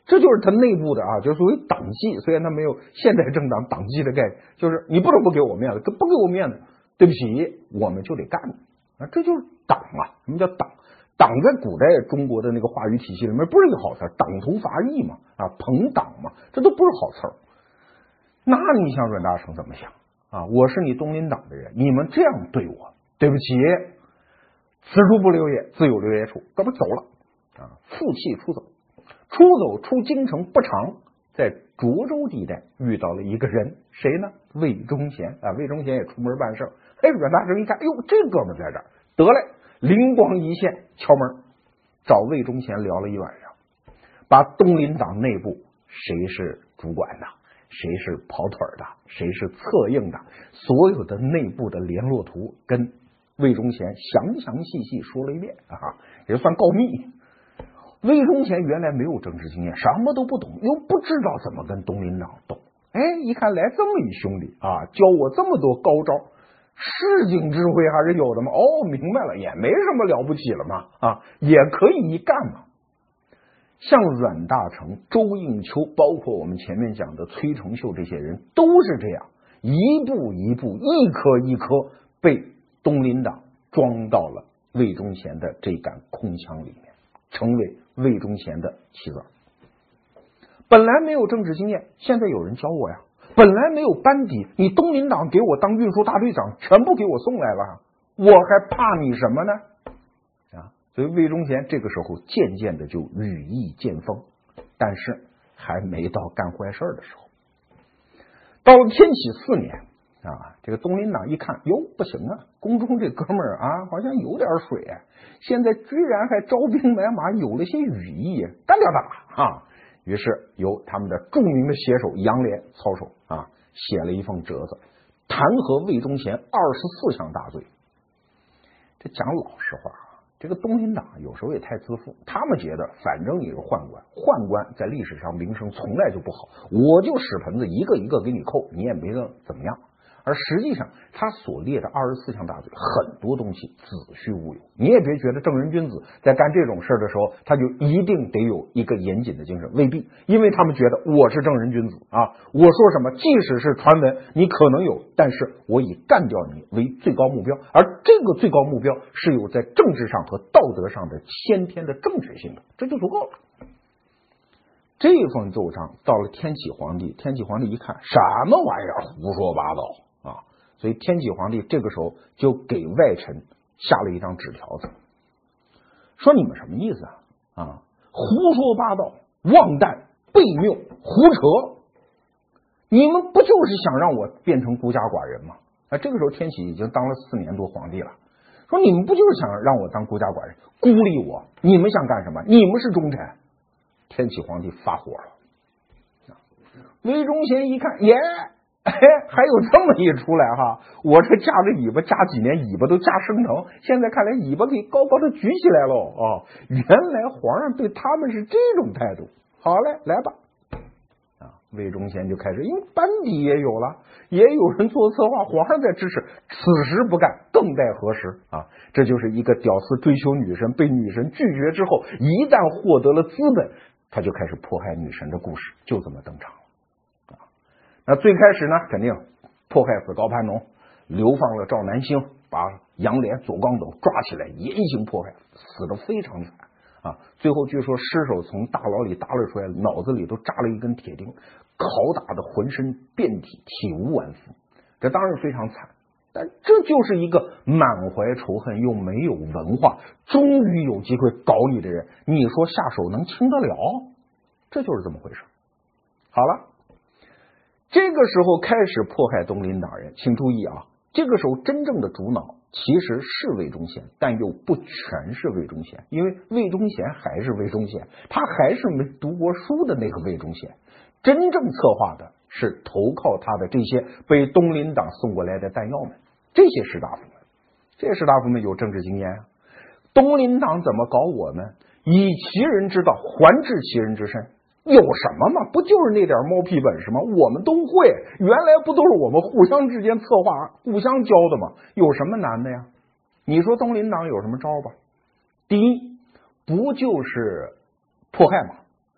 这就是他内部的啊，就所谓党纪。虽然他没有现代政党党纪的概念，就是你不能不给我面子，不给我面子，对不起，我们就得干啊，这就是党啊。什么叫党？党在古代中国的那个话语体系里面不是一个好词，党同伐异嘛，啊，朋党嘛，这都不是好词儿。那你想阮大铖怎么想啊？我是你东林党的人，你们这样对我，对不起，此处不留爷，自有留爷处，这不走了啊，负气出走。出京城不长，在涿州地带遇到了一个人，谁呢？魏忠贤啊，魏忠贤也出门办事。哎，阮大铖一看，哎呦，这哥们在这儿，得嘞，灵光一现，敲门找魏忠贤聊了一晚上，把东林党内部谁是主管的，谁是跑腿的，谁是策应的，所有的内部的联络图跟魏忠贤详细说了一遍啊，也算告密。魏忠贤原来没有政治经验，什么都不懂，又不知道怎么跟东林党斗。哎，一看来这么一兄弟啊，教我这么多高招，市井智慧还是有的嘛。哦，明白了，也没什么了不起了嘛，啊，也可以一干嘛。像阮大铖、周应秋，包括我们前面讲的崔成秀这些人，都是这样一步一步、一颗一颗被东林党装到了魏忠贤的这杆空枪里面，成为魏忠贤的棋子。本来没有政治经验，现在有人教我呀。本来没有班底，你东林党给我当运输大队长，全部给我送来了，我还怕你什么呢？啊，所以魏忠贤这个时候渐渐的就羽翼渐丰，但是还没到干坏事的时候。到了天启4年啊，这个东林党一看，哟，不行啊，宫中这哥们儿啊，好像有点水啊，现在居然还招兵买马，有了些羽翼，干掉他啊！于是由他们的著名的写手杨涟操守啊，写了一封折子，弹劾魏忠贤24项大罪。这讲老实话啊，这个东林党有时候也太自负，他们觉得反正你是宦官，宦官在历史上名声从来就不好，我就屎盆子一个一个给你扣，你也没能怎么样。而实际上他所列的24项大罪很多东西子虚乌有，你也别觉得正人君子在干这种事的时候他就一定得有一个严谨的精神，未必，因为他们觉得我是正人君子啊，我说什么即使是传闻你可能有，但是我以干掉你为最高目标，而这个最高目标是有在政治上和道德上的先天的正确性的，这就足够了。这份奏章到了天启皇帝，天启皇帝一看什么玩意儿，胡说八道啊！所以天启皇帝这个时候就给外臣下了一张纸条子，说你们什么意思啊？胡说八道、妄诞、悖谬、胡扯，你们不就是想让我变成孤家寡人吗？啊，这个时候天启已经当了4年多皇帝了，说你们不就是想让我当孤家寡人，孤立我？你们想干什么？你们是忠臣。天启皇帝发火了，魏忠贤一看，耶，还有这么一出来哈！我这夹着尾巴夹几年，尾巴都夹生疼，现在看来尾巴可以高高的举起来喽啊！原来皇上对他们是这种态度。好嘞，来吧！啊，魏忠贤就开始，因为班底也有了，也有人做策划，皇上在支持，此时不干，更待何时啊？这就是一个屌丝追求女神，被女神拒绝之后，一旦获得了资本，他就开始迫害女神的故事，就这么登场了啊。那最开始呢，肯定迫害死高攀龙，流放了赵南星，把杨涟、左光斗抓起来严刑迫害，死得非常惨啊。最后据说尸首从大牢里搭了出来，脑子里都扎了一根铁钉，拷打的浑身遍体，体无完肤，这当然非常惨。但这就是一个满怀仇恨又没有文化，终于有机会搞你的人，你说下手能轻得了？这就是这么回事。好了，这个时候开始迫害东林党人，请注意啊，这个时候真正的主脑其实是魏忠贤，但又不全是魏忠贤，因为魏忠贤还是魏忠贤，他还是没读过书的那个魏忠贤，真正策划的是投靠他的这些被东林党送过来的弹药们，这些士大夫们，这些士大夫们有政治经验啊。东林党怎么搞我们？以其人之道还治其人之身，有什么嘛？不就是那点猫屁本事吗？我们都会，原来不都是我们互相之间策划、互相教的吗？有什么难的呀？你说东林党有什么招吧？第一，不就是迫害吗？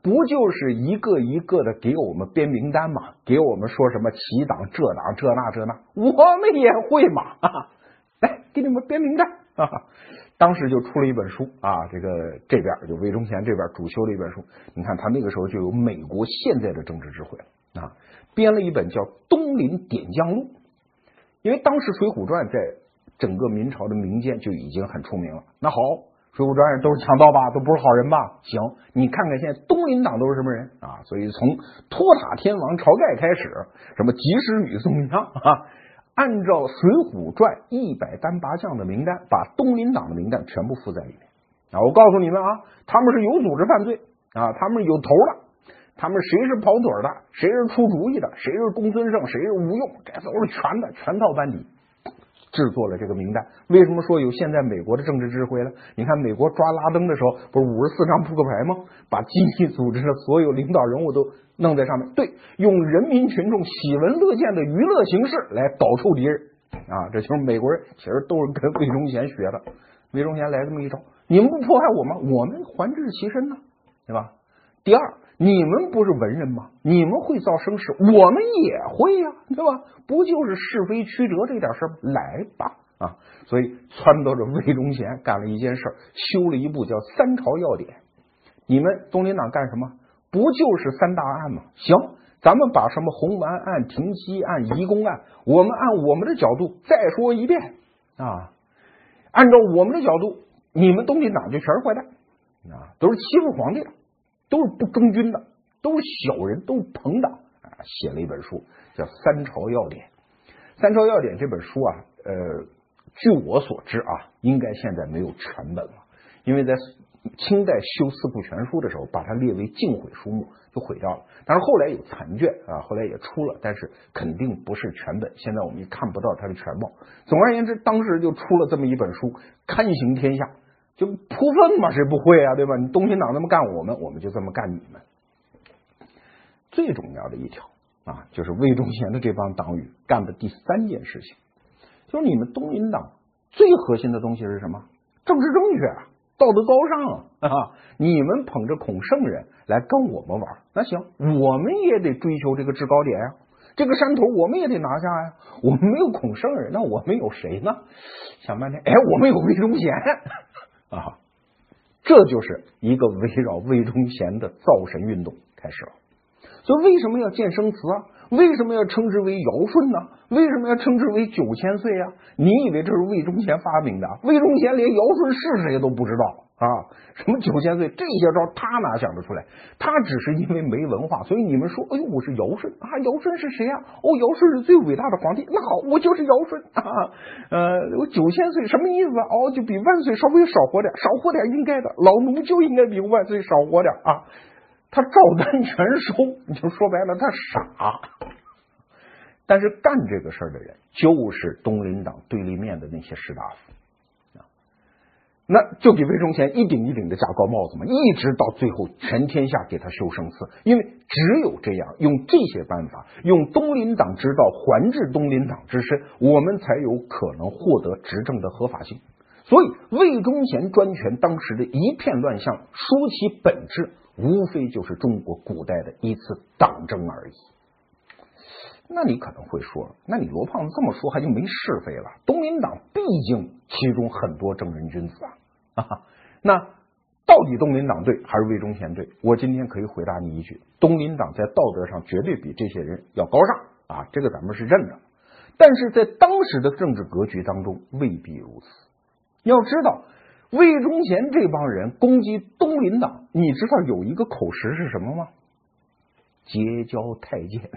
不就是一个一个的给我们编名单嘛，给我们说什么齐党这党这那，我们也会嘛来给你们编名单当时就出了一本书啊，这边就魏忠贤这边主修的一本书，你看他那个时候就有美国现在的政治智慧了啊，编了一本叫《东林点将录》，因为当时《水浒传》在整个明朝的民间就已经很出名了。那好，《水浒传》都是强盗吧，都不是好人吧？行，你看看现在东林党都是什么人啊？所以从托塔天王晁盖开始，什么及时雨宋江啊，按照《水浒传》100单八将的名单，把东林党的名单全部附在里面啊！我告诉你们啊，他们是有组织犯罪啊，他们是有头的，他们谁是跑腿的，谁是出主意的，谁是公孙胜，谁是吴用，这都是全套班底制作了这个名单。为什么说有现在美国的政治智慧呢？你看美国抓拉登的时候，不是54张扑克牌吗？把基地组织的所有领导人物都弄在上面，对，用人民群众喜闻乐见的娱乐形式来导臭敌人啊！这就是美国人其实都是跟魏忠贤学的。魏忠贤来这么一招，你们不迫害我吗？我们还治其身呢，对吧？第二，你们不是文人吗？你们会造声势，我们也会呀，对吧？不就是是非曲折这点事儿吗？来吧啊！所以撺掇着魏忠贤干了一件事，修了一部叫《三朝要典》。你们东林党干什么？不就是三大案吗？行，咱们把什么鸿门案、停机案、移宫案，我们按我们的角度再说一遍啊！按照我们的角度，你们东林党就全是坏蛋啊，都是欺负皇帝的，都是不忠君的，都是小人，都是朋党啊！写了一本书叫《三朝要典》。《三朝要典》这本书啊，据我所知啊，应该现在没有全本了，因为在清代修四库全书的时候，把它列为禁毁书目，就毁掉了。但是后来有残卷啊，后来也出了，但是肯定不是全本。现在我们也看不到它的全貌。总而言之，当时就出了这么一本书，堪行天下，就铺粪嘛，谁不会啊，对吧？你东林党这么干我们，我们就这么干你们。最重要的一条啊，就是魏忠贤的这帮党羽干的第3件事情，就是你们东林党最核心的东西是什么？政治正确啊，道德高尚啊！你们捧着孔圣人来跟我们玩，那行，我们也得追求这个制高点呀，这个山头我们也得拿下呀。我们没有孔圣人，那我们有谁呢？想半天，哎，我们有魏忠贤啊！这就是一个围绕魏忠贤的造神运动开始了。所以为什么要建生祠啊？为什么要称之为尧舜呢？为什么要称之为9000岁啊？你以为这是魏忠贤发明的？魏忠贤连尧舜是谁都不知道啊！什么9000岁这些招他哪想得出来？他只是因为没文化，所以你们说，哎呦，我是尧舜啊！尧舜是谁啊？哦，尧舜是最伟大的皇帝。那好，我就是尧舜啊！我9000岁什么意思啊？哦，就比万岁稍微少活点，少活点应该的，老奴就应该比万岁少活点啊！他照单全收，你就说白了，他傻。但是干这个事儿的人就是东林党对立面的那些士大夫，那就给魏忠贤一顶一顶的加高帽子嘛，一直到最后全天下给他修生祠，因为只有这样，用这些办法，用东林党之道还治东林党之身，我们才有可能获得执政的合法性。所以魏忠贤专权当时的一片乱象，说其本质，无非就是中国古代的一次党争而已。那你可能会说，那你罗胖子这么说还就没是非了？东林党毕竟其中很多正人君子啊，那到底东林党对还是魏忠贤对？我今天可以回答你一句：东林党在道德上绝对比这些人要高尚啊，这个咱们是认的。但是在当时的政治格局当中，未必如此。要知道，魏忠贤这帮人攻击东林党，你知道有一个口实是什么吗？结交太监。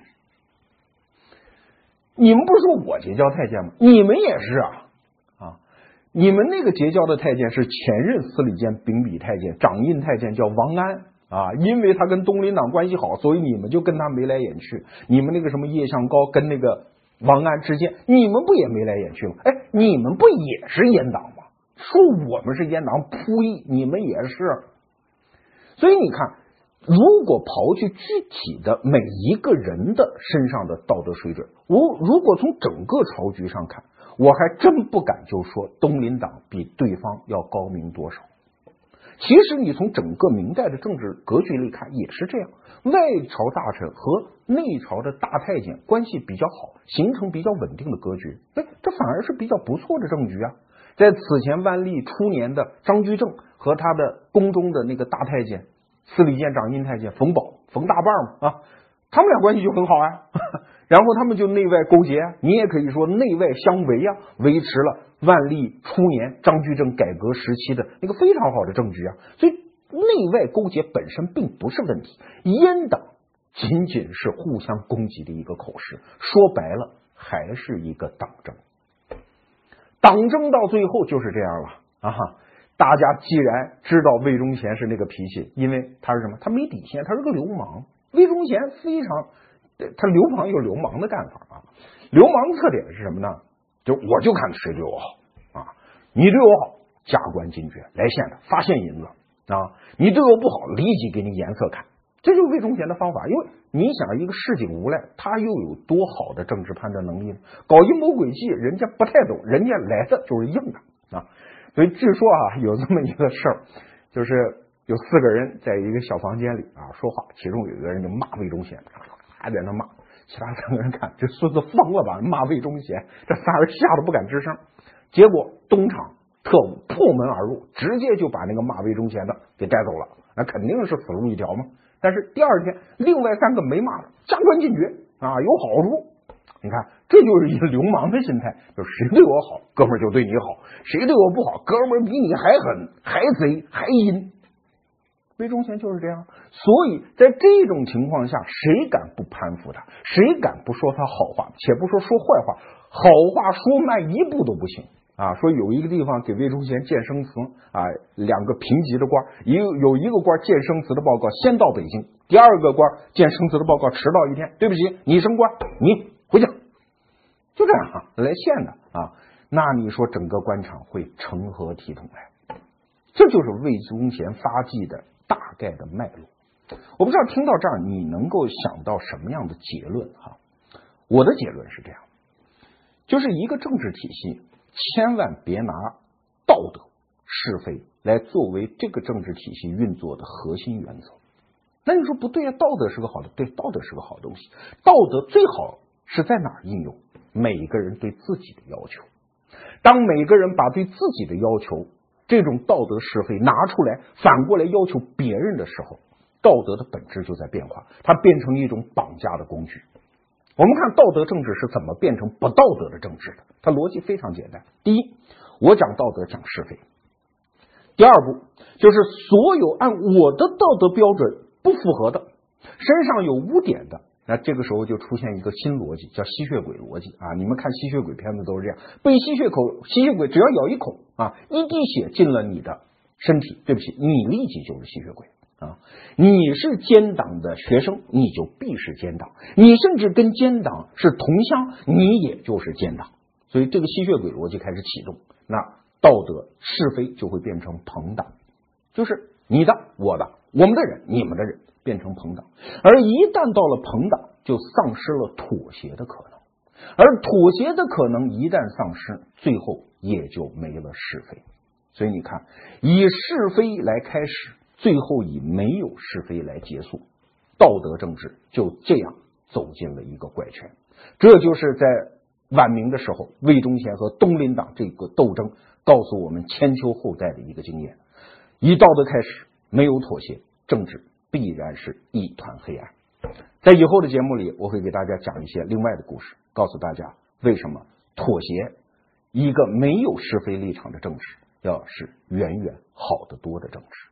你们不是说我结交太监吗？你们也是啊！你们那个结交的太监是前任司礼监秉笔太监，掌印太监叫王安啊，因为他跟东林党关系好，所以你们就跟他眉来眼去。你们那个什么叶向高跟那个王安之间，你们不也眉来眼去吗？哎，你们不也是阉党吗？说我们是阉党，呸！你们也是。所以你看，如果刨去具体的每一个人的身上的道德水准，如果从整个朝局上看，我还真不敢就说东林党比对方要高明多少。 其实你从整个明代的政治格局来看也是这样，外朝大臣和内朝的大太监关系比较好，形成比较稳定的格局，这反而是比较不错的政局啊。在此前万历初年的张居正和他的宫中的那个大太监司礼监掌印太监冯保、冯大棒嘛啊，他们俩关系就很好啊。然后他们就内外勾结，你也可以说内外相维啊，维持了万历初年张居正改革时期的那个非常好的政局啊。所以内外勾结本身并不是问题，阉党仅仅是互相攻击的一个口实，说白了还是一个党争。党争到最后就是这样了啊！大家既然知道魏忠贤是那个脾气，因为他是什么？他没底线，他是个流氓。魏忠贤非常，他流氓有流氓的干法啊。流氓特点是什么呢？就我就看谁对我好啊！你对我好，加官进爵，来现的，发现银子啊！你对我不好，立即给你颜色看。这就是魏忠贤的方法，因为你想一个市井无赖，他又有多好的政治判断能力呢？搞阴谋诡计，人家不太懂，人家来的就是硬的啊！所以据说啊，有这么一个事儿，就是有4个人在一个小房间里啊说话，其中有一个人就骂魏忠贤，还在那骂，其他3个人看这孙子疯了吧，骂魏忠贤，这仨人吓得不敢吱声。结果东厂特务破门而入，直接就把那个骂魏忠贤的给带走了，那肯定是死路一条嘛。但是第二天，另外3个没骂了，加官进爵啊，有好处。你看，这就是一个流氓的心态，就是谁对我好，哥们儿就对你好；谁对我不好，哥们儿比你还狠、还贼、还阴。魏忠贤就是这样，所以在这种情况下，谁敢不攀附他？谁敢不说他好话？且不说坏话，好话说慢一步都不行。啊，说有一个地方给魏忠贤建生祠啊，2个平级的官，有一个官建生祠的报告先到北京，第2个官建生祠的报告迟到1天，对不起，你升官，你回家，就这样来献的啊。那你说整个官场会成何体统来？这就是魏忠贤发迹的大概的脉络。我不知道听到这儿你能够想到什么样的结论哈？我的结论是这样，就是一个政治体系。千万别拿道德是非来作为这个政治体系运作的核心原则。那你说不对啊，道德是个好的，对，道德是个好东西。道德最好是在哪儿应用？每个人对自己的要求。当每个人把对自己的要求这种道德是非拿出来，反过来要求别人的时候，道德的本质就在变化，它变成一种绑架的工具。我们看道德政治是怎么变成不道德的政治的，它逻辑非常简单。第一，我讲道德讲是非。第二步就是所有按我的道德标准不符合的，身上有污点的，那这个时候就出现一个新逻辑，叫吸血鬼逻辑啊！你们看吸血鬼片子都是这样，被吸血鬼只要咬一口啊，一滴血进了你的身体，对不起，你立即就是吸血鬼。啊，你是奸党的学生，你就必是奸党；你甚至跟奸党是同乡，你也就是奸党。所以这个吸血鬼逻辑开始启动，那道德是非就会变成朋党，就是你的、我的、我们的人、你们的人变成朋党。而一旦到了朋党，就丧失了妥协的可能，而妥协的可能一旦丧失，最后也就没了是非。所以你看，以是非来开始，最后以没有是非来结束，道德政治就这样走进了一个怪圈。这就是在晚明的时候，魏忠贤和东林党这个斗争告诉我们千秋后代的一个经验：以道德开始，没有妥协，政治必然是一团黑暗。在以后的节目里，我会给大家讲一些另外的故事，告诉大家为什么妥协一个没有是非立场的政治要是远远好得多的政治。